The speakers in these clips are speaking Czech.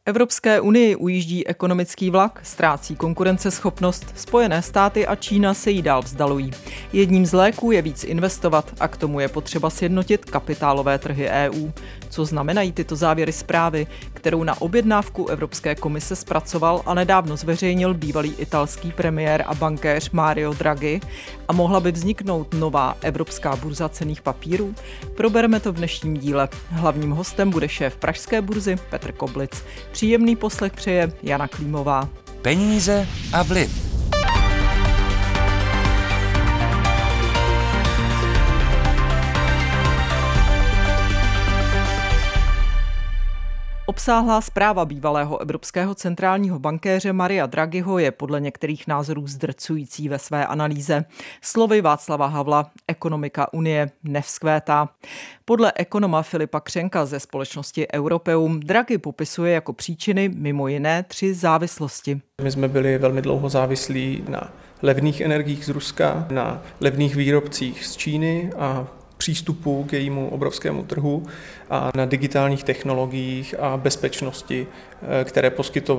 Evropské unii ujíždí ekonomický vlak, ztrácí konkurenceschopnost, Spojené státy a Čína se jí dál vzdalují. Jedním z léků je víc investovat a k tomu je potřeba sjednotit kapitálové trhy EU. Co znamenají tyto závěry zprávy, kterou na objednávku Evropské komise zpracoval a nedávno zveřejnil bývalý italský premiér a bankéř Mario Draghi, a mohla by vzniknout nová evropská burza cenných papírů? Probereme to v dnešním díle. Hlavním hostem bude šéf pražské burzy Petr Koblic. Příjemný poslech přeje Jana Klímová. Peníze a vliv. Obsáhlá zpráva bývalého evropského centrálního bankéře Maria Draghiho je podle některých názorů zdrcující ve své analýze. Slovy Václava Havla, ekonomika Unie nevzkvétá. Podle ekonoma Filipa Křenka ze společnosti Europeum Draghi popisuje jako příčiny mimo jiné 3 závislosti. My jsme byli velmi dlouho závislí na levných energiích z Ruska, na levných výrobcích z Číny a přístupu k jejímu obrovskému trhu a na digitálních technologiích a bezpečnosti, které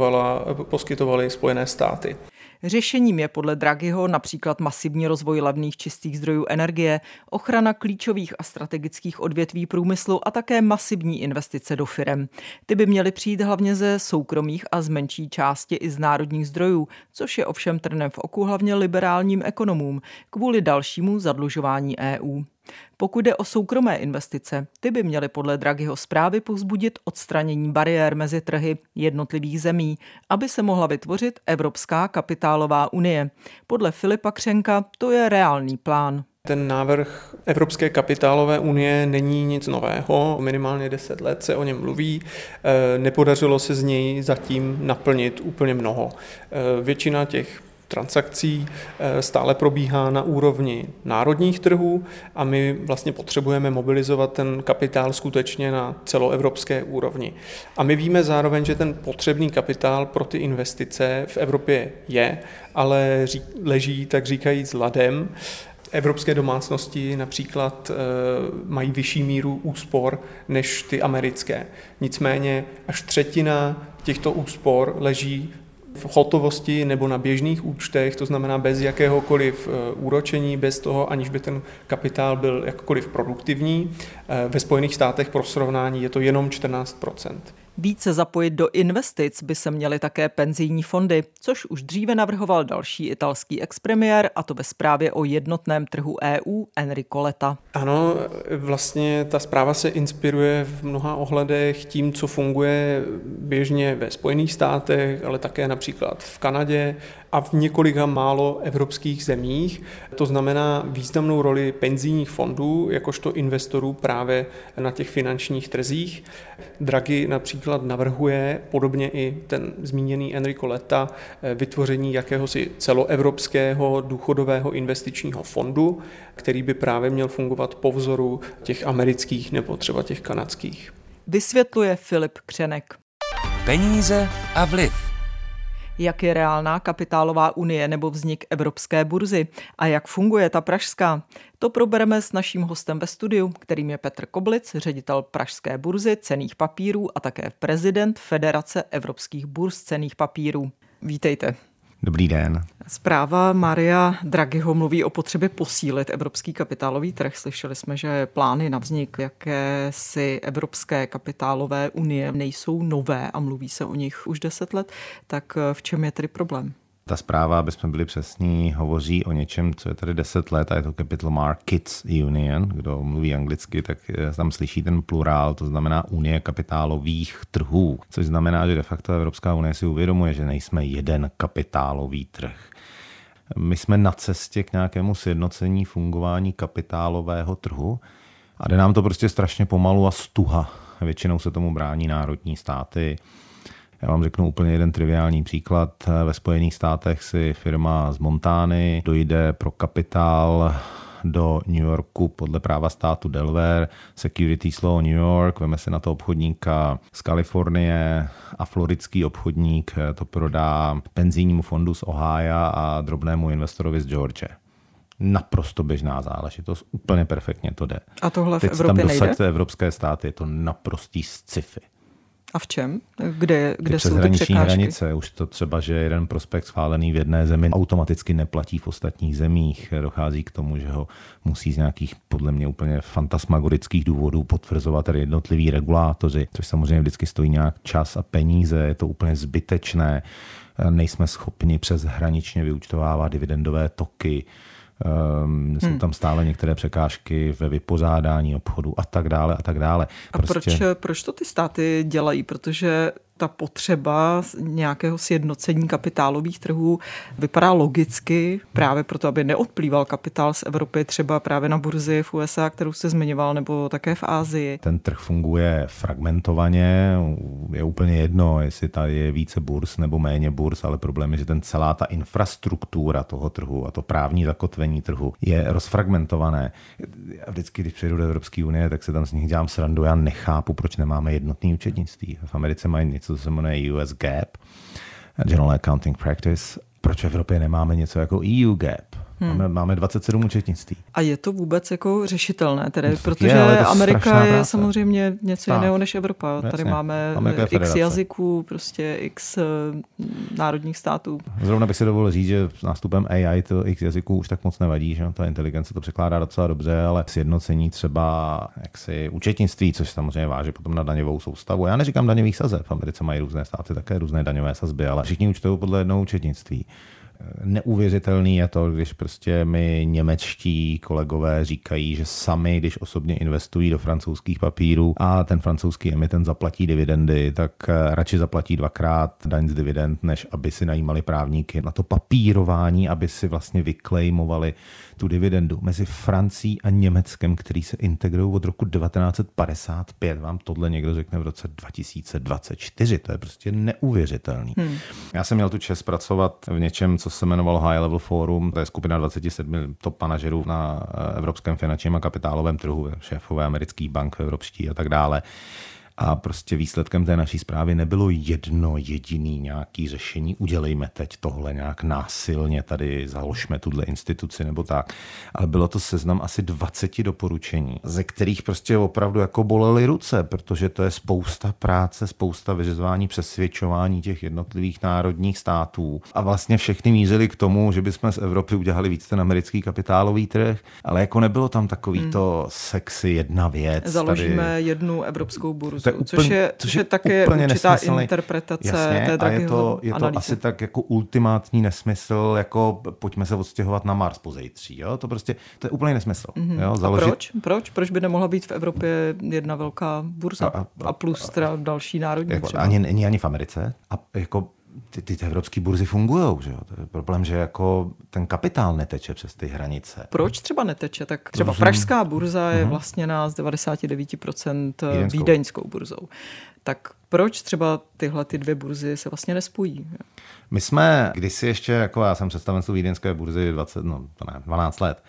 poskytovaly Spojené státy. Řešením je podle Draghiho například masivní rozvoj levných čistých zdrojů energie, ochrana klíčových a strategických odvětví průmyslu a také masivní investice do firem. Ty by měly přijít hlavně ze soukromých a z menší části i z národních zdrojů, což je ovšem trnem v oku hlavně liberálním ekonomům kvůli dalšímu zadlužování EU. Pokud jde o soukromé investice, ty by měly podle Draghiho zprávy povzbudit odstranění bariér mezi trhy jednotlivých zemí, aby se mohla vytvořit Evropská kapitálová unie. Podle Filipa Křenka to je reálný plán. Ten návrh Evropské kapitálové unie není nic nového, minimálně 10 let se o něm mluví, nepodařilo se z něj zatím naplnit úplně mnoho. Většina těch transakcí stále probíhá na úrovni národních trhů a my vlastně potřebujeme mobilizovat ten kapitál skutečně na celoevropské úrovni. A my víme zároveň, že ten potřebný kapitál pro ty investice v Evropě je, ale leží tak říkajíc ladem. Evropské domácnosti například mají vyšší míru úspor než ty americké. Nicméně až 1/3 těchto úspor leží v hotovosti nebo na běžných účtech, to znamená bez jakéhokoliv úročení, bez toho, aniž by ten kapitál byl jakkoliv produktivní. Ve Spojených státech pro srovnání je to jenom 14%. Více zapojit do investic by se měly také penzijní fondy, což už dříve navrhoval další italský expremiér, a to ve zprávě o jednotném trhu EU Enrico Letta. Ano, vlastně ta zpráva se inspiruje v mnoha ohledech tím, co funguje běžně ve Spojených státech, ale také například v Kanadě a v několika málo evropských zemích. To znamená významnou roli penzijních fondů, jakožto investorů právě na těch finančních trzích. Draghi například navrhuje, podobně i ten zmíněný Enrico Letta, vytvoření jakéhosi celoevropského důchodového investičního fondu, který by právě měl fungovat po vzoru těch amerických nebo třeba těch kanadských. Vysvětluje Filip Křenek. Peníze a vliv. Jak je reálná kapitálová unie nebo vznik Evropské burzy a jak funguje ta pražská? To probereme s naším hostem ve studiu, kterým je Petr Koblic, ředitel pražské burzy cenných papírů a také prezident Federace evropských burz cenných papírů. Vítejte. Dobrý den. Zpráva Maria Draghiho mluví o potřebě posílit evropský kapitálový trh. Slyšeli jsme, že plány na vznik jakési Evropské kapitálové unie nejsou nové a mluví se o nich už 10 let. Tak v čem je tedy problém? Ta zpráva, aby jsme byli přesní, hovoří o něčem, co je tady 10 let a je to Capital Markets Union. Kdo mluví anglicky, tak tam slyší ten plurál, to znamená Unie kapitálových trhů. Což znamená, že de facto Evropská unie si uvědomuje, že nejsme jeden kapitálový trh. My jsme na cestě k nějakému sjednocení fungování kapitálového trhu a jde nám to prostě strašně pomalu a stuha. Většinou se tomu brání národní státy. Já vám řeknu úplně jeden triviální příklad. Ve Spojených státech si firma z Montány dojde pro kapitál do New Yorku podle práva státu Delaware, Securities Law New York, veme se na to obchodníka z Kalifornie a floridský obchodník to prodá penzijnímu fondu z Ohio a drobnému investorovi z Georgie. Naprosto běžná záležitost, úplně perfektně to jde. A tohle v Teď Evropě nejde? Teď tam evropské státy, je to naprostý sci-fi. A v čem? Kde jsou ty přeshraniční překážky? hranice, už to třeba, že jeden prospekt schválený v jedné zemi automaticky neplatí v ostatních zemích. Dochází k tomu, že ho musí z nějakých podle mě úplně fantasmagorických důvodů potvrzovat tady jednotliví regulátoři, což samozřejmě vždycky stojí nějak čas a peníze, je to úplně zbytečné. Nejsme schopni přeshraničně vyúčtovávat dividendové toky. Jsou tam stále některé překážky ve vypořádání obchodu a tak dále a tak dále. A proč to ty státy dělají? Protože ta potřeba nějakého sjednocení kapitálových trhů vypadá logicky právě proto, aby neodplýval kapitál z Evropy třeba právě na burzy v USA, kterou jste zmiňoval, nebo také v Asii. Ten trh funguje fragmentovaně, je úplně jedno, jestli tady je více burz nebo méně burz, ale problém je, že celá ta infrastruktura toho trhu a to právní zakotvení trhu je rozfragmentované. Já vždycky, když přijdu do Evropské unie, tak se tam z nich dělám srandu, já nechápu, proč nemáme jednotný účetnictví. V Americe mají něco, co se jmenuje US GAAP, General Accounting Practice. Proč v Evropě nemáme něco jako EU GAAP? Máme 27 účetnictví. A je to vůbec jako řešitelné, tedy, protože Amerika je samozřejmě něco jiného než Evropa. Jasně. Tady máme x jazyků, prostě x národních států. Zrovna bych si dovolil říct, že s nástupem AI to x jazyků už tak moc nevadí, že ta inteligence to překládá docela dobře, ale sjednocení třeba jaksi účetnictví, což samozřejmě váží potom na daňovou soustavu. Já neříkám daňových sazeb, v Americe mají různé státy také různé daňové sazby, ale všichni účtují podle jednoho účetnictví. Neuvěřitelný je to, když prostě mi němečtí kolegové říkají, že sami, když osobně investují do francouzských papírů a ten francouzský emitent zaplatí dividendy, tak radši zaplatí dvakrát daň z dividend, než aby si najímali právníky na to papírování, aby si vlastně vyklejmovali tu dividendu. Mezi Francií a Německem, který se integrují od roku 1955, vám tohle někdo řekne v roce 2024. To je prostě neuvěřitelný. Já jsem měl tu čest pracovat v něčem, co se jmenovalo High Level Forum. To je skupina 27 top manažerů na evropském finančním a kapitálovém trhu, šéfové amerických bank, evropští a tak dále. A prostě výsledkem té naší zprávy nebylo jedno jediný nějaký řešení, udělejme teď tohle nějak násilně, tady založme tuhle instituci nebo tak. Ale bylo to seznam asi 20 doporučení, ze kterých prostě opravdu jako bolely ruce, protože to je spousta práce, spousta vyřizování, přesvědčování těch jednotlivých národních států. A vlastně všechny mířili k tomu, že bychom z Evropy udělali víc ten americký kapitálový trh, ale jako nebylo tam takový to sexy jedna věc. Založíme tady jednu evropskou burzu. Což je také určitá interpretace té Draghiho je to asi tak jako ultimátní nesmysl, jako pojďme se odstěhovat na Mars pozejtří. Jo? To je úplný nesmysl. Jo? Založit... Proč by nemohla být v Evropě jedna velká burza a plus další národní jako, ani v Americe. A jako ty evropské burzy fungujou, že jo? To je problém, že jako ten kapitál neteče přes ty hranice. Proč třeba neteče? Tak třeba pražská burza je vlastněná z 99% vídeňskou burzou. Tak proč třeba tyhle ty dvě burzy se vlastně nespojí? My jsme kdysi ještě, jako já jsem představenstvu vídeňské burzy 12 let,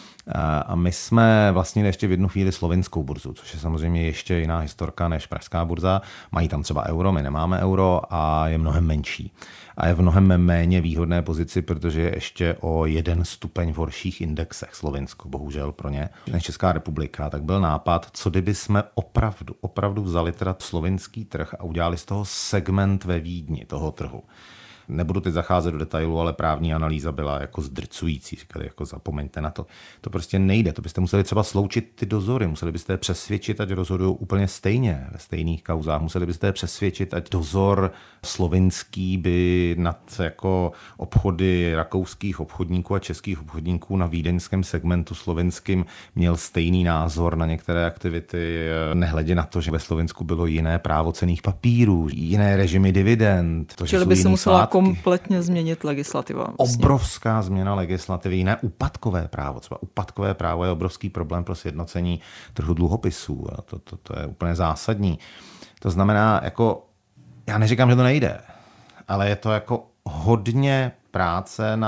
a my jsme vlastnili ještě v jednu chvíli slovinskou burzu, což je samozřejmě ještě jiná historka než pražská burza. Mají tam třeba euro, my nemáme euro a je mnohem menší. A je v mnohem méně výhodné pozici, protože je ještě o 1 stupeň v horších indexech Slovinsko, bohužel pro ně, než Česká republika. Tak byl nápad, co kdyby jsme opravdu vzali teda slovinský trh a udělali z toho segment ve Vídni toho trhu. Nebudu teď zacházet do detailu, ale právní analýza byla jako zdrcující. Říkali, jako zapomeňte na to. To prostě nejde. To byste museli třeba sloučit ty dozory. Museli byste je přesvědčit, ať rozhodují úplně stejně ve stejných kauzách. Museli byste je přesvědčit, ať dozor slovinský by nad jako obchody rakouských obchodníků a českých obchodníků na vídeňském segmentu slovinským měl stejný názor na některé aktivity, nehledě na to, že ve Slovinsku bylo jiné právo cenných papírů, jiné režimy dividend. Čili by se musela kompletně změnit legislativa. Vlastně. Obrovská změna legislativy, jiné úpadkové právo. Třeba úpadkové právo je obrovský problém pro sjednocení trhu dluhopisů. A to je úplně zásadní. To znamená, jako, já neříkám, že to nejde, ale je to jako hodně práce na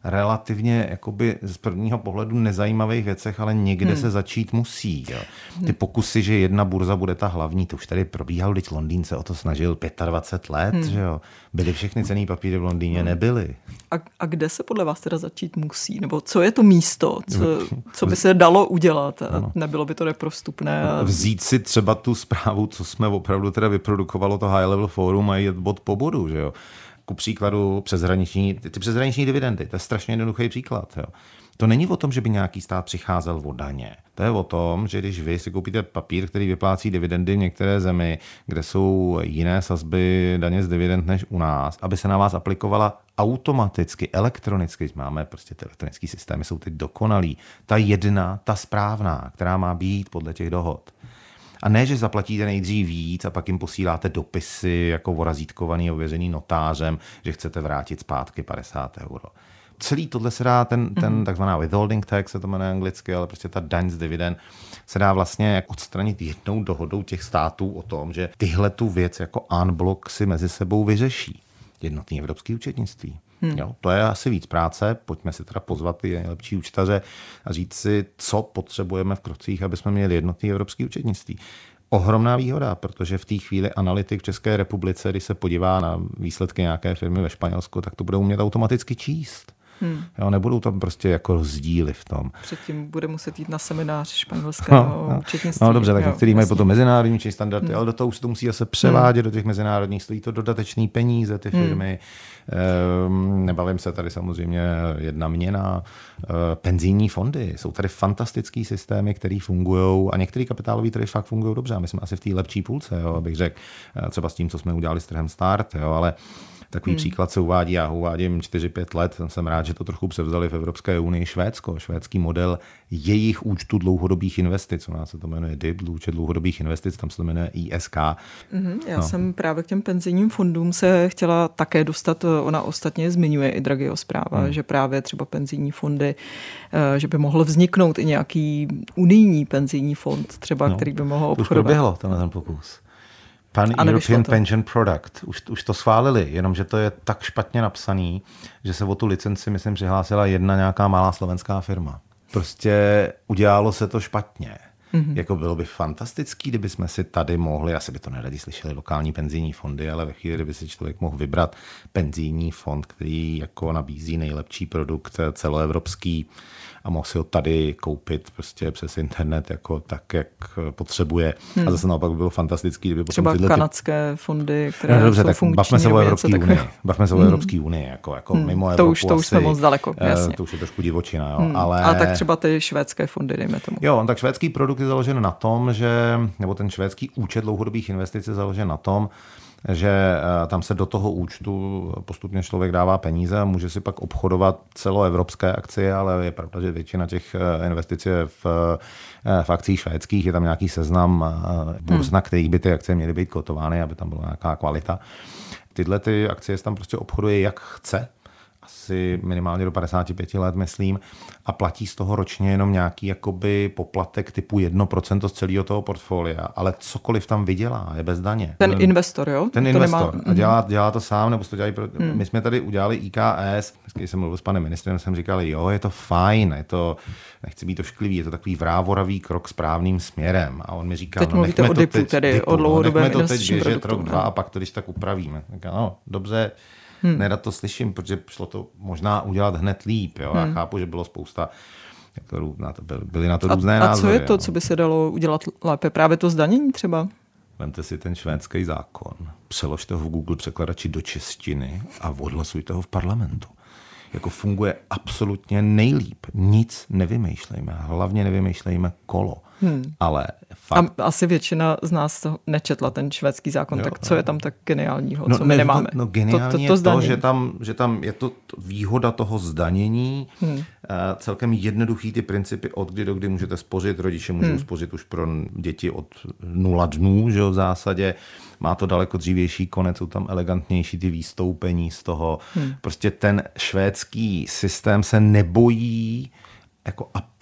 relativně jakoby z prvního pohledu nezajímavých věcech, ale někde se začít musí. Jo. Ty pokusy, že jedna burza bude ta hlavní, to už tady probíhalo, když Londýn se o to snažil 25 let, že jo. Byly všechny cenný papíry v Londýně, nebyly. A kde se podle vás teda začít musí? Nebo co je to místo, co by se dalo udělat? A nebylo by to neprostupné? Vzít si třeba tu zprávu, co jsme opravdu teda vyprodukovalo to High Level Forum a jít bod po bodu, že jo. Ku příkladu ty přeshraniční dividendy, to je strašně jednoduchý příklad. Jo. To není o tom, že by nějaký stát přicházel o daně. To je o tom, že když vy si koupíte papír, který vyplácí dividendy v některé zemi, kde jsou jiné sazby daně z dividend než u nás, aby se na vás aplikovala automaticky, elektronicky, máme prostě ty elektronické systémy, jsou teď dokonalý. Ta jedna, ta správná, která má být podle těch dohod. A ne, že zaplatíte nejdřív víc a pak jim posíláte dopisy jako orazítkovaný a ověřený notářem, že chcete vrátit zpátky 50 €. Celý tohle se dá, ten takzvaná withholding tax, se to jmenuje anglicky, ale prostě ta daň z dividend se dá vlastně odstranit jednou dohodou těch států o tom, že tyhle tu věc jako en bloc si mezi sebou vyřeší. Jednotný evropský účetnictví. Jo, to je asi víc práce, pojďme si teda pozvat ty nejlepší účtaře a říct si, co potřebujeme v krocích, aby jsme měli jednotný evropský účetnictví. Ohromná výhoda, protože v té chvíli analytik v České republice, když se podívá na výsledky nějaké firmy ve Španělsku, tak to bude umět automaticky číst. Jo, nebudou tam prostě jako rozdíly v tom. Předtím bude muset jít na seminář španělského účetnictví. No dobře, tak některý mají potom mezinárodní standardy, ale do toho už to musí zase převádět do těch mezinárodních, stojí to dodatečný peníze ty firmy. Nebavím se tady samozřejmě jedna měna. Penzijní fondy, jsou tady fantastický systémy, které fungují a některé kapitálové trhy fakt fungují dobře. My jsme asi v té lepší půlce, jo, abych řekl, třeba s tím, co jsme udělali s trhem Start, jo, ale takový příklad se uvádí, já ho uvádím 4-5 let, jsem rád, že to trochu převzali v Evropské unii Švédsko. Švédský model jejich účtu dlouhodobých investic, u nás se to jmenuje DIB, účet dlouhodobých investic, tam se to jmenuje ISK. Já jsem právě k těm penzijním fondům se chtěla také dostat, ona ostatně zmiňuje i Draghiho zpráva, že právě třeba penzijní fondy, že by mohl vzniknout i nějaký unijní penzijní fond, třeba, který by mohl obchodovat. Už proběhlo ten pokus. Pan-European Pension Product. Už to schválili, jenomže to je tak špatně napsaný, že se o tu licenci, myslím, přihlásila jedna nějaká malá slovenská firma. Prostě udělalo se to špatně. Jako bylo by fantastický, kdyby jsme si tady mohli, asi by to neradi slyšeli, lokální penzijní fondy, ale ve chvíli, kdyby si člověk mohl vybrat penzijní fond, který jako nabízí nejlepší produkt celoevropský a mohl si ho tady koupit prostě přes internet jako tak, jak potřebuje. A zase naopak by bylo fantastický, kdyby třeba potom kanadské fondy, které dobře, jsou tak funkční. Bavme se o Evropské unii. Bavme se o Evropské unii, jako mimo Evropu. To už jsme moc daleko, jasně. To už je trošku divočina, jo. Ale a tak třeba ty švédské fondy, dejme tomu. Jo, tak švédský produkt je založen na tom, že, nebo ten švédský účet dlouhodobých investic je založen na tom, že tam se do toho účtu postupně člověk dává peníze a může si pak obchodovat celoevropské akcie, ale je pravda, že většina těch investic je v akcích švédských, je tam nějaký seznam burz, na kterých by ty akcie měly být kotovány, aby tam byla nějaká kvalita. Tyhle ty akcie se tam prostě obchoduje jak chce, asi minimálně do 55 let, myslím, a platí z toho ročně jenom nějaký jakoby poplatek typu 1% z celého toho portfolia, ale cokoliv tam vydělá, je bez daně. Ten investor, jo? Ten investor. A dělá to sám, nebo to dělají my jsme tady udělali IKS, když jsem mluvil s panem ministrem, jsem říkal, jo, je to fajn, je to, nechci být ošklivý, je to takový vrávoravý krok správným směrem. A on mi říkal, teď mluvíte o DIPu, tedy o dlouhodobém investičním produktu. Nechme to teď běžet rok, 2 a pak to když tak upravíme. Říkal, no, dobře, nerad to slyším, protože šlo to možná udělat hned líp. Jo? Já chápu, že bylo spousta, byly na to různé názory. A co je to, co by se dalo udělat lépe? Právě to zdanění třeba? Vemte si ten švédský zákon, přeložte ho v Google překladači do češtiny a odhlasujte ho v parlamentu. Jako funguje absolutně nejlíp. Nic nevymýšlejme, hlavně nevymýšlejme kolo. Ale fakt... A asi většina z nás to nečetla, ten švédský zákon, tak co je tam tak geniálního, co my nemáme? No geniální je to, že tam je to výhoda toho zdanění, celkem jednoduchý ty principy, od kdy do kdy můžete spořit, rodiče můžou spořit už pro děti od 0 dnů, že v zásadě. Má to daleko dřívější konec, jsou tam elegantnější ty výstoupení z toho. Prostě ten švédský systém se nebojí jako a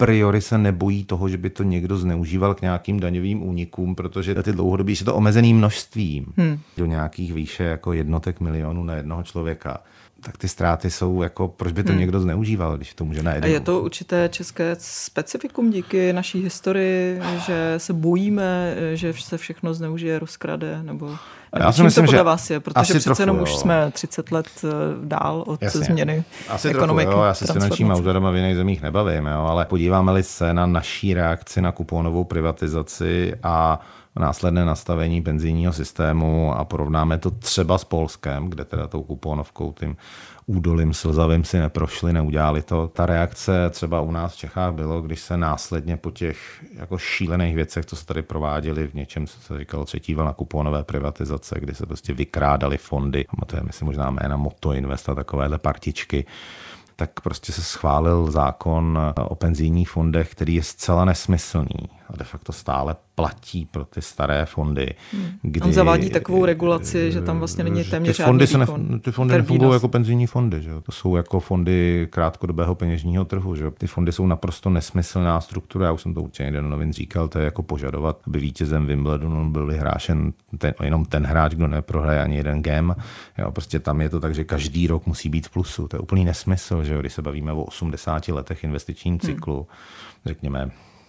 priori se nebojí toho, že by to někdo zneužíval k nějakým daňovým únikům, protože ty dlouhodobí je to omezeným množstvím do nějakých výše jako jednotek milionů na jednoho člověka. Tak ty ztráty jsou jako, proč by to někdo zneužíval, když to může na jednou. A je to určité české specifikum díky naší historii, že se bojíme, že se všechno zneužije, rozkrade, nebo já si myslím, to podle že vás je, protože přece jenom už jsme 30 let dál od změny ekonomiky. Trochu, já se s finančníma úřadama v jiných zemích nebavím, ale podíváme-li se na naší reakci na kuponovou privatizaci a následné nastavení penzijního systému a porovnáme to třeba s Polskem, kde teda tou kuponovkou, tím údolím slzavým si neprošli, neudělali to. Ta reakce třeba u nás v Čechách bylo, když se následně po těch jako šílených věcech, co se tady prováděli v něčem, co se říkalo třetí vlna kuponové privatizace, kdy se prostě vykrádaly fondy, to je myslím možná jména Moto Invest a takovéhle partičky, tak prostě se schválil zákon o penzijních fondech, který je zcela nesmyslný a de facto stále platí pro ty staré fondy. On zavádí takovou regulaci, že tam vlastně není téměř žádný výkon. Ty fondy nefungují jako penzijní fondy. Že? To jsou jako fondy krátkodobého peněžního trhu. Že? Ty fondy jsou naprosto nesmyslná struktura. Já už jsem to určitě někde do novin říkal, to je jako požadovat, aby vítězem Wimbledonu byl vyhrášen jenom ten hráč, kdo neprohraje ani jeden game. Jo, prostě tam je to tak, že každý rok musí být v plusu. To je úplný nesmysl, že? Když se bavíme o 80 letech investičním cyklu, řekněme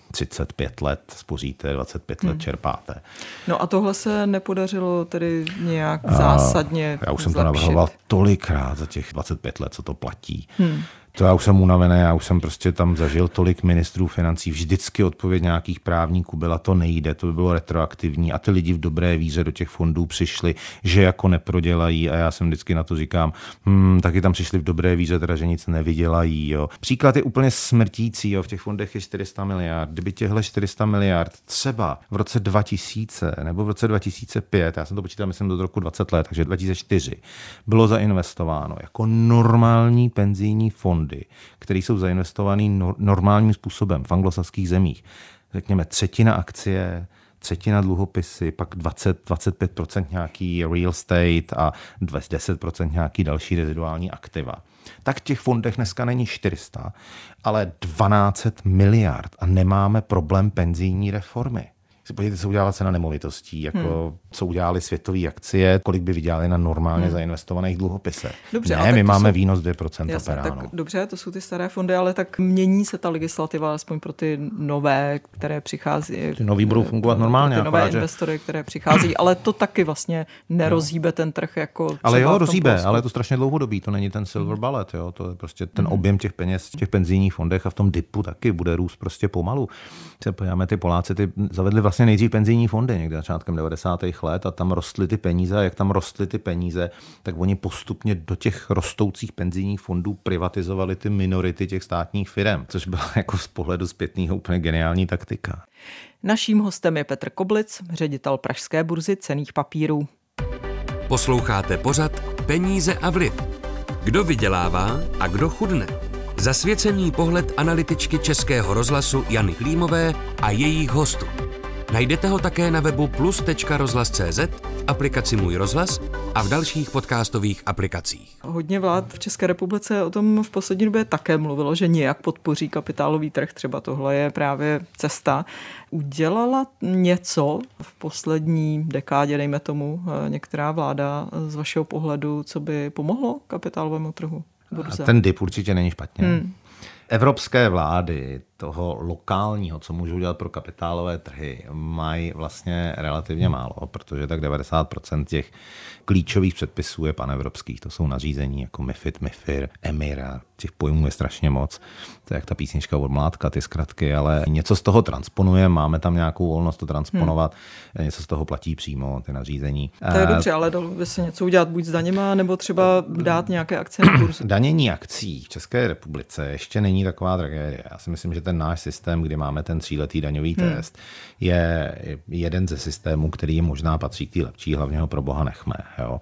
35 let spoříte, 25 let čerpáte. No a tohle se nepodařilo tedy nějak zásadně Já už jsem to navrhoval tolikrát za těch 25 let, co to platí. To já už jsem unavený, já už jsem prostě tam zažil tolik ministrů financí, vždycky odpověď nějakých právníků byla, to nejde, to by bylo retroaktivní a ty lidi v dobré víře do těch fondů přišli, že jako neprodělají a já jsem vždycky na to říkám, taky tam přišli v dobré víře, teda že nic nevydělají. Jo. Příklad je úplně smrtící, jo. V těch fondech je 400 miliard, kdyby těchhle 400 miliard třeba v roce 2000 nebo v roce 2005, já jsem to počítal myslím do roku 20 let, takže 2004, bylo zainvestováno jako normální penzijní fond, které jsou zainvestovaný normálním způsobem v anglosaských zemích. Řekněme třetina akcie, třetina dluhopisy, pak 20-25% nějaký real estate a 10% nějaký další reziduální aktiva. Tak v těch fondech dneska není 400, ale 12 miliard a nemáme problém penzijní reformy. Podívejte, co udělala cena nemovitostí, jako co udělali světové akcie, kolik by vydělali na normálně zainvestovaných dluhopisech. Dobře, ne, my máme výnos 2% per annum. Dobře, to jsou ty staré fondy, ale tak mění se ta legislativa alespoň pro ty nové, které přichází. Ty nový budou fungovat normálně. Ty nové investory, které přichází, ale to taky vlastně nerozhýbe ten trh jako. Ale jo, rozhýbe, ale je to strašně dlouhodobý, to není ten silver bullet, jo, to je prostě ten objem těch peněz v těch penzijních fondech a v tom dipu taky bude růst prostě pomalu. Se podíváme, ty Poláci zavedli vlastně nejdřív penzijní fondy někde začátkem 90. let a tam rostly ty peníze a jak tam rostly ty peníze, tak oni postupně do těch rostoucích penzijních fondů privatizovali ty minority těch státních firem, což byla jako z pohledu zpětného úplně geniální taktika. Naším hostem je Petr Koblic, ředitel pražské burzy cenných papírů. Posloucháte pořad Peníze a vliv. Kdo vydělává a kdo chudne? Zasvěcený pohled analytičky Českého rozhlasu Jany Klímové a jejich hostů. Najdete ho také na webu plus.rozhlas.cz, v aplikaci Můj rozhlas a v dalších podcastových aplikacích. Hodně vlád v České republice o tom v poslední době také mluvilo, že nějak podpoří kapitálový trh. Třeba tohle je právě cesta. Udělala něco v poslední dekádě, dejme tomu, některá vláda z vašeho pohledu, co by pomohlo kapitálovému trhu? Ten dip určitě není špatně. Evropské vlády toho lokálního, co můžou dělat pro kapitálové trhy, mají vlastně relativně málo, protože tak 90% těch klíčových předpisů je panevropských. To jsou nařízení jako MiFID, MiFIR, EMIR, těch pojmů je strašně moc. To je jak ta písnička od Mládka, ty zkratky, ale něco z toho transponuje, máme tam nějakou volnost to transponovat, něco z toho platí přímo, ty nařízení. To je dobře, ale dalo by se něco udělat buď s daněma, nebo třeba dát nějaké akce na burzu. Danění akcí v České republice ještě není taková tragédie. Já si myslím, že ten náš systém, kdy máme ten 3letý daňový test, je jeden ze systémů, který možná patří k té lepší, hlavně ho pro boha nechme. Jo.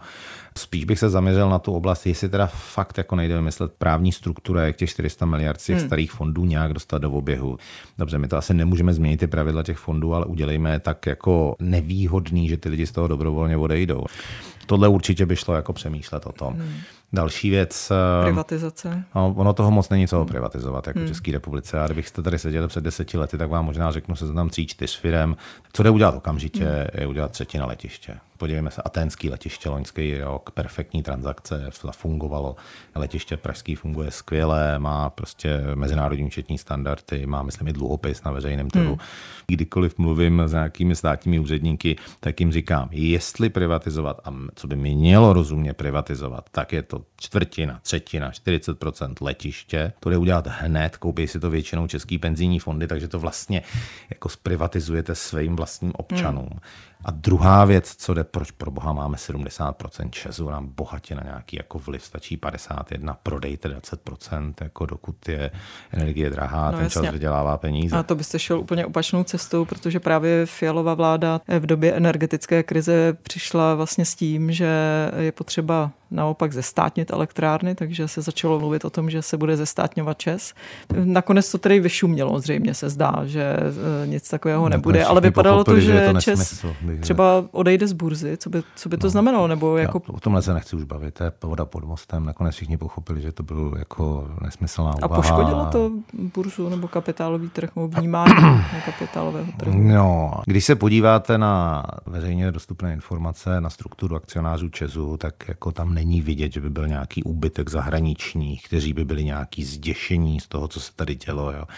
Spíš bych se zaměřil na tu oblast, jestli teda fakt jako nejde vymyslet právní struktura, jak těch 400 miliard z těch starých fondů nějak dostat do oběhu. Dobře, my to asi nemůžeme změnit ty pravidla těch fondů, ale udělejme je tak jako nevýhodný, že ty lidi z toho dobrovolně odejdou. Tohle určitě by šlo jako přemýšlet o tom. Další věc. Privatizace. No, ono toho moc není co privatizovat jako v České republice. A kdybyste tady seděli před 10 lety, tak vám možná řeknu se tam 3-4 firem. Co jde udělat okamžitě, je udělat třetina letiště. Podívejme se, aténský letiště loňský rok, perfektní transakce, zafungovalo. Letiště pražský funguje skvěle, má prostě mezinárodní účetní standardy, má, myslím, i dluhopis na veřejném trhu. Kdykoliv mluvím s nějakými státními úředníky, tak jim říkám, jestli privatizovat, a co by mělo rozumně privatizovat, tak je to čtvrtina, třetina, 40% letiště. To jde udělat hned, koupí si to většinou český penzijní fondy, takže to vlastně jako zprivatizujete svým vlastním občanům. A druhá věc, co jde, proč pro boha máme 70% ČEZu, nám bohatě na nějaký jako vliv stačí 51, prodejte 20%, jako dokud je energie drahá, ten čas vydělává peníze. A to byste šel úplně opačnou cestou, protože právě Fialová vláda v době energetické krize přišla vlastně s tím, že je potřeba naopak zestátnit elektrárny, takže se začalo mluvit o tom, že se bude zestátňovat ČEZ. Nakonec to tedy vyšumělo, zřejmě se zdá, že nic takového nebude, ale vypadalo to, že ČEZ třeba odejde z burzy, co by to znamenalo? Nebo jako... O tomhle se nechci už bavit, to je voda pod mostem, nakonec všichni pochopili, že to bylo jako nesmyslná úvaha. A poškodilo to burzu nebo kapitálový trh, nebo vnímání kapitálového trhu? No, když se podíváte na veřejně dostupné informace, na strukturu akcionářů ČEZu, tak jako tam není vidět, že by byl nějaký úbytek zahraničních, kteří by byli nějaký zděšení z toho, co se tady dělo. Jo.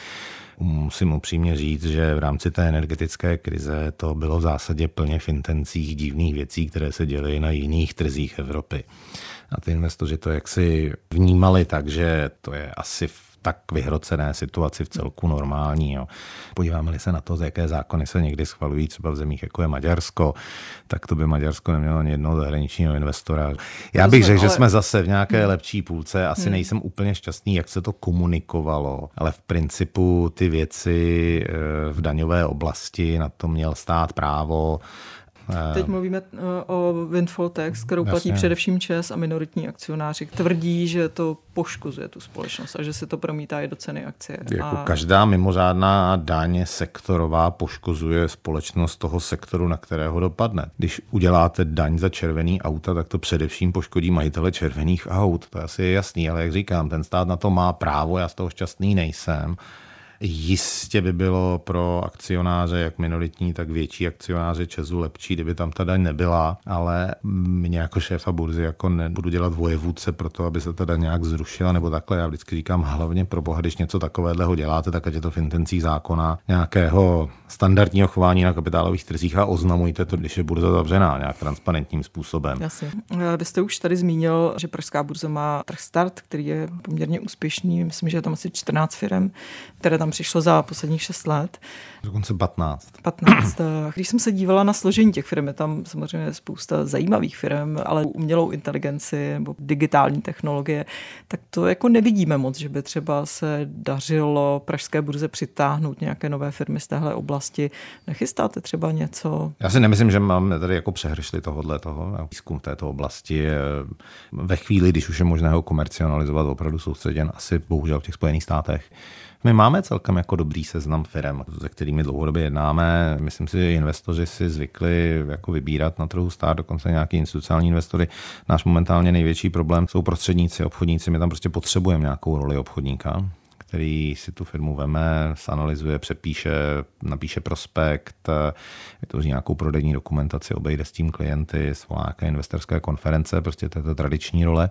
Musím upřímně říct, že v rámci té energetické krize to bylo v zásadě plně v intencích divných věcí, které se děly na jiných trzích Evropy. A ty investoři to jaksi vnímali tak, že to je asi v tak vyhrocené situaci v celku normální. Jo. Podíváme-li se na to, z jaké zákony se někdy schvalují třeba v zemích, jako je Maďarsko, tak to by Maďarsko nemělo ani jednoho zahraničního investora. Já bych řekl, že jsme zase v nějaké lepší půlce. Asi nejsem úplně šťastný, jak se to komunikovalo, ale v principu ty věci v daňové oblasti na to měl stát právo. Teď mluvíme o windfall tax, kterou platí především ČEZ a minoritní akcionáři. Tvrdí, že to poškozuje tu společnost a že se to promítá i do ceny akcie. Jako každá mimořádná daň sektorová poškozuje společnost toho sektoru, na kterého dopadne. Když uděláte daň za červený auta, tak to především poškodí majitele červených aut. To asi je jasný, ale jak říkám, ten stát na to má právo, já z toho šťastný nejsem. Jistě by bylo pro akcionáře, jak minoritní, tak větší akcionáře ČEZu lepší, kdyby tam ta daň nebyla, ale mě jako šéfa burzy jako nebudu dělat vojevůdce pro to, aby se ta daň nějak zrušila nebo takhle. Já vždycky říkám, hlavně pro boha, když něco takového děláte, tak ať je to v intencích zákona nějakého standardního chování na kapitálových trzích a oznamujte to, když je burza zavřená nějak transparentním způsobem. Jasně. Vy jste už tady zmínil, že pražská burza má trh start, který je poměrně úspěšný. Myslím, že je tam asi 14 firem, které tam přišlo za posledních 6 let. Dokonce 15. Když jsem se dívala na složení těch firm, je tam samozřejmě spousta zajímavých firm, ale umělou inteligenci nebo digitální technologie, tak to jako nevidíme moc, že by třeba se dařilo pražské burze přitáhnout nějaké nové firmy z téhle oblasti. Nechystáte třeba něco? Já si nemyslím, že máme tady jako přehršli toho výzkum v této oblasti. Ve chvíli, když už je možné ho komercionalizovat, opravdu soustředěn asi bohužel v těch Spojených státech. My máme celkem jako dobrý seznam firem, se kterými dlouhodobě jednáme. Myslím si, že investoři si zvykli jako vybírat na trhu stát, dokonce nějaký institucionální investory. Náš momentálně největší problém jsou prostředníci, obchodníci. My tam prostě potřebujeme nějakou roli obchodníka, který si tu firmu veme, zanalyzuje, přepíše, napíše prospekt, vytvoří nějakou prodejní dokumentaci, obejde s tím klienty, svolá nějaké investorské konference, prostě to je to tradiční role.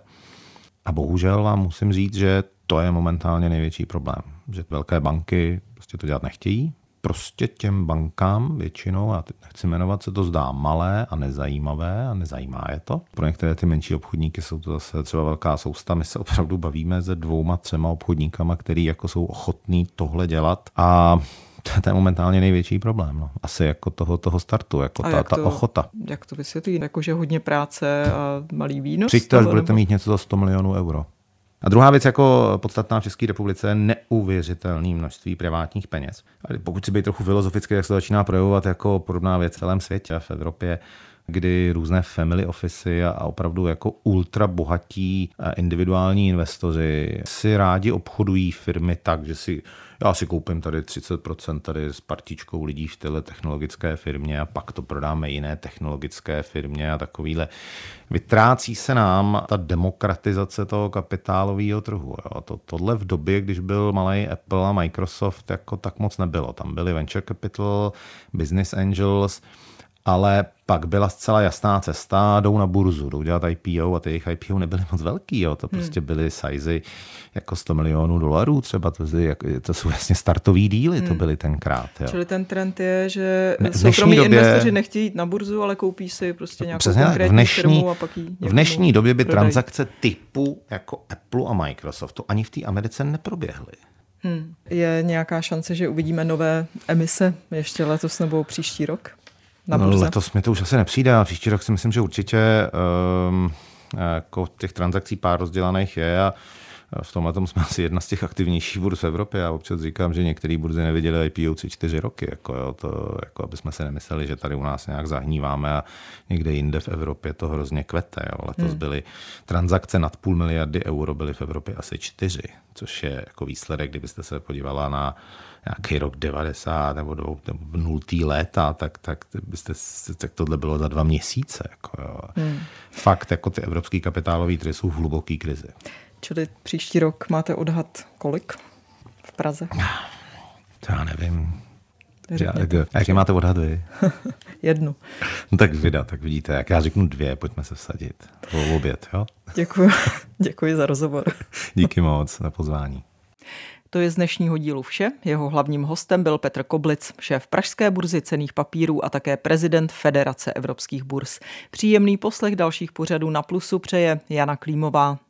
A bohužel vám musím říct, že to je momentálně největší problém, že velké banky prostě to dělat nechtějí. Prostě těm bankám většinou, a teď nechci jmenovat, se to zdá malé a nezajímavé a nezajímá je to. Pro některé ty menší obchodníky jsou to zase třeba velká sousta. My se opravdu bavíme se 2-3 obchodníkama, který jako jsou ochotní tohle dělat a to je momentálně největší problém. No. Asi jako toho startu, jako ta ochota. Jak to vysvětlí? Jakože hodně práce a malý výnos? Přijďte, až budete mít něco za 100 milionů euro. A druhá věc, jako podstatná v České republice, je neuvěřitelné množství privátních peněz. A pokud si být trochu filozoficky, tak se začíná projevovat jako podobná věc v celém světě, v Evropě. kdy různé family office a opravdu jako ultra bohatí individuální investoři si rádi obchodují firmy tak, že já si koupím tady 30% tady s partičkou lidí v téhle technologické firmě a pak to prodáme jiné technologické firmě a takovýhle. Vytrácí se nám ta demokratizace toho kapitálového trhu. Jo. Tohle v době, když byl malý Apple a Microsoft, jako tak moc nebylo. Tam byly venture capital, business angels, ale pak byla zcela jasná cesta, jdou na burzu, jdou dělat IPO a ty jejich IPO nebyly moc velký. Jo. To prostě byly sizy jako $100 milionů třeba, to jsou vlastně startový díly, to byly tenkrát. Jo. Čili ten trend je, že soukromí investoři nechtějí jít na burzu, ale koupí si prostě nějakou konkrétní firmu a pak ji v dnešní době by transakce typu jako Apple a Microsoftu ani v té Americe neproběhly. Je nějaká šance, že uvidíme nové emise ještě letos nebo příští rok? Letos mi to už asi nepřijde, ale příští rok si myslím, že určitě jako těch transakcí pár rozdělaných je a v tomhle tom jsme asi jedna z těch aktivnějších burz v Evropě. Já občas říkám, že některé burzy neviděly IPO 3-4 roky, jako aby jsme se nemysleli, že tady u nás nějak zahníváme a někde jinde v Evropě to hrozně kvete. Jo. Letos byly transakce nad €500 miliardy byly v Evropě asi 4, což je jako výsledek, kdybyste se podívala na nějaký rok 90 nebo 0. léta, tak tohle bylo za 2 měsíce. Jako, jo. Fakt, jako ty evropský kapitálové trhy jsou v hluboké krizi. Čili příští rok máte odhad kolik v Praze? To já nevím. A jaký máte odhad vy? 1. No tak tak vidíte, jak já řeknu 2, pojďme se vsadit. V oběd, jo? Děkuji za rozhovor. Díky moc za pozvání. To je z dnešního dílu vše. Jeho hlavním hostem byl Petr Koblic, šéf Pražské burzy cenných papírů a také prezident Federace evropských burz. Příjemný poslech dalších pořadů na Plusu přeje Jana Klímová.